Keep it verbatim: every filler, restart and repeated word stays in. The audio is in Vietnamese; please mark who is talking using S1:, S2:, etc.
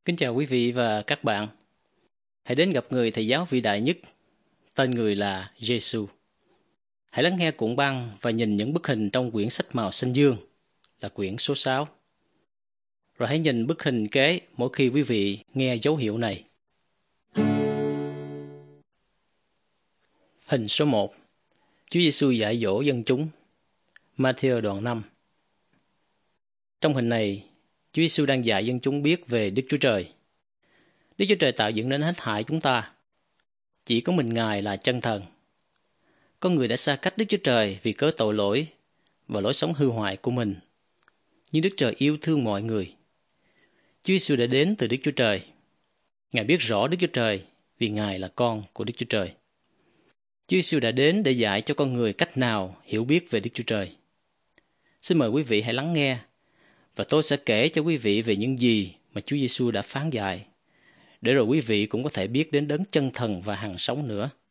S1: Kính chào quý vị và các bạn. Hãy đến gặp người thầy giáo vĩ đại nhất, tên người là Giê-xu. Hãy lắng nghe cuộn băng và nhìn những bức hình trong quyển sách màu xanh dương, là quyển số sáu. Rồi hãy nhìn bức hình kế mỗi khi quý vị nghe dấu hiệu này. Hình số một. Chúa Giê-xu dạy dỗ dân chúng. Ma-thi-ơ đoạn năm. Trong hình này, Chúa Giê-xu đang dạy dân chúng biết về Đức Chúa Trời. Đức Chúa Trời tạo dựng nên hết thảy chúng ta. Chỉ có mình Ngài là chân thần. Con người đã xa cách Đức Chúa Trời vì cớ tội lỗi và lối sống hư hoại của mình. Nhưng Đức Trời yêu thương mọi người. Chúa Giê-xu đã đến từ Đức Chúa Trời. Ngài biết rõ Đức Chúa Trời vì Ngài là con của Đức Chúa Trời. Chúa Giê-xu đã đến để dạy cho con người cách nào hiểu biết về Đức Chúa Trời. Xin mời quý vị hãy lắng nghe, và tôi sẽ kể cho quý vị về những gì mà Chúa Giê-xu đã phán dạy, để rồi quý vị cũng có thể biết đến đấng chân thần và hằng sống nữa.